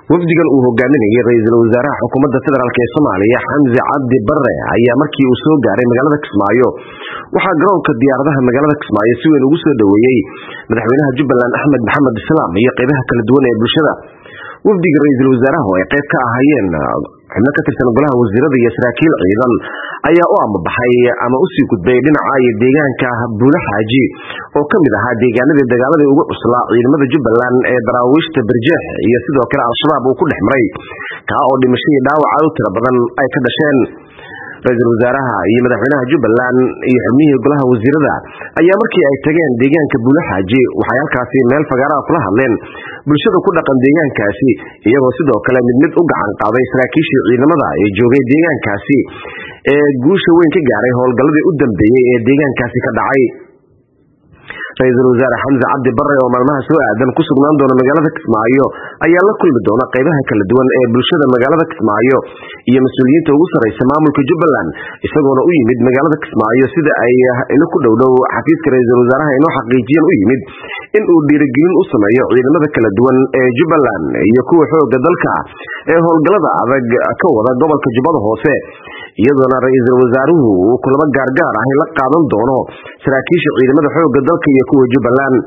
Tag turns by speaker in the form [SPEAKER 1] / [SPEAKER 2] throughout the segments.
[SPEAKER 1] wafdigan uu hogaaminayay ra'iisul wasaaraha xukuumadda federaalk ee Soomaaliya Xamse Cabdi Barre ayaa markii uu soo gaaray magaalada Kismaayo waxa garoonka diyaaradaha magaalada Kismaayo si weyn ugu soo dhaweeyay madaxweynaha Jubbaland Axmed Maxamed Islaam iyo qaybaha kala duwan ee bulshada. wafdiga ra'iisul wasaaraha oo ay qayb ka ahaayeen xubno ka tirsan golaha wasiirada iyo saraakiil ciidan ayaa u amabaxay ama u sii gudbay dhinaca deegaanka Buule Xaaji oo kamid ahaa deegaanadii dagaaladii ugu cuslaa ciidamada Jubbaland ee daraawiishta Barjeex iyo sidoo kale Al-Shabaab uu ku dhexmaray ka oo dhimashadii dhaawac aad u tiro badan ay ka dhasheen. ra'iisul wasaaraha iyo madaxweynaha Jubbaland iyo xubnihii golaha wasiirada ayaa markii ay tageen deegaanka Buule Xaaji waxay halkaasi meel fagaara kula hadleen bulshada ku dhaqan deegaankaasi iyagoo sidoo kale mid u gacan qaaday saraakiishii ciidamada ee joogay deegaankaasi ee guusha weyn ka gaaray howlgalladii u dambeeyay ee deegaankaasi ka dhacay. ra'iisul wasaare Xamse Cabdi Barre oo maalmaha soo aadan ku sugnaan doona magaalada Kismaayo ayaa la kulmi doona qaybaha kala duwan ee bulshada magaalada Kismaayo iyo mas'uuliyiinta ugu sareysa maamulka Jubbaland isagoona u yimid magaalada Kismaayo sida ay ila ku dhowdhow xafiiska ra'iisul wasaaraha inoo xaqiijiyeen u yimid in uu dhiirigelin u sameeyo ciidamada kala duwan ee Jubbaland iyo kuwa xoogga dalka ee howlgallada adag ka wada gobolka Jubbada Hoose iyadoona ra'iisul wasaaruhu uu kulamo gaargaar ah la qaadan doono saraakiisha ciidamada xoogga dalka iyo kuwa Jubbaland.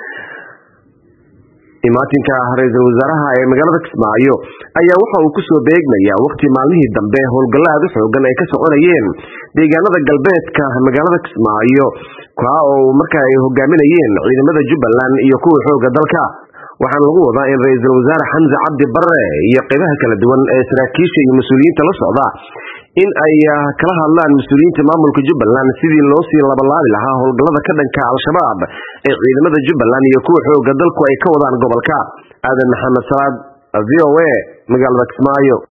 [SPEAKER 1] imaatinka ra'iisul wasaaraha ee magaalada Kismaayo ayaa waxa uu ku soo beegmaya waqti maalmihii dambe howlgallada xoogan ay ka soconayeen deegaanada galbeedka magaalada Kismaayo oo markaa ay hogaaminayeen ciidamada Jubbaland iyo kuwa xoogga dalka. waxaan lagu wadaa in ra'iisul wasaare Xamse Cabdi Barre iyo qaybaha kala duwan ee saraakiisha iyo mas'uuliyiinta la socda in ay kala hadlaan mas'uuliyiinta maamulka Jubbaland sidii loo sii labalaabi lahaa howlgallada ka dhanka Al-Shabaab ee ciidamada Jubbaland iyo kuwa xoogga dalku ay ka wadaan gobolka. Aadan Maxamed Salaad, VOA, magaalada Kismaayo.